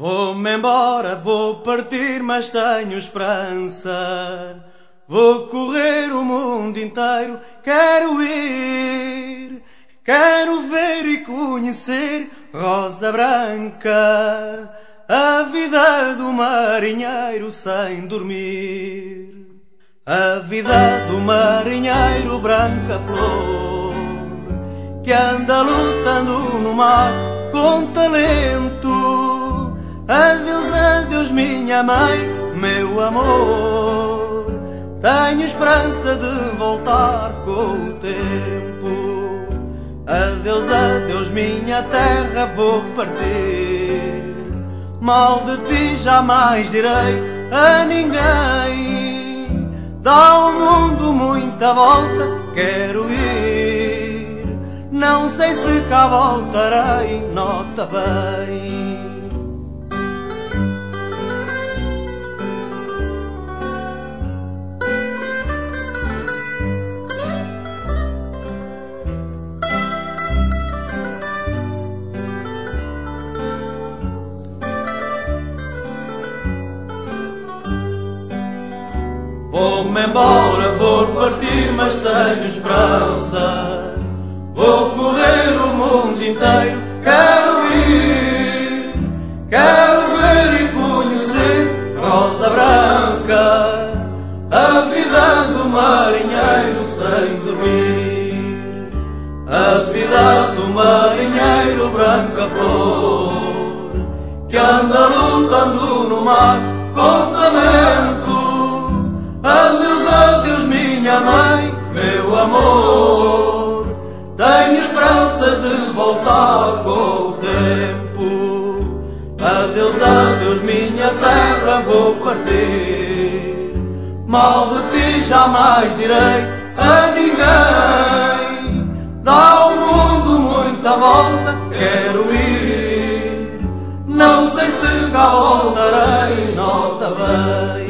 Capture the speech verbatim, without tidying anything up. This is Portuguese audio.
Vou-me embora, vou partir, mas tenho esperança. Vou correr o mundo inteiro, quero ir, quero ver e conhecer Rosa Branca, a vida do marinheiro sem dormir, a vida do marinheiro branca flor, que anda lutando no mar com talento. Adeus, adeus, minha mãe, meu amor, tenho esperança de voltar com o tempo. Adeus, adeus, minha terra, vou partir. Mal de ti jamais direi a ninguém. Dá ao mundo muita volta, quero ir. Não sei se cá voltarei, nota bem. Vou-me embora, vou partir, mas tenho esperança. Vou correr o mundo inteiro, quero ir, quero ver e conhecer Rosa Branca, a vida do marinheiro sem dormir, a vida do marinheiro branca flor, que anda lutando no mar com talento. Adeus, adeus, minha mãe, meu amor, tenho esperanças de voltar com o tempo. Adeus, adeus, minha terra, vou partir. Mal de ti jamais direi a ninguém. Dá ao mundo muita volta, quero ir. Não sei se cá voltarei, nota bem.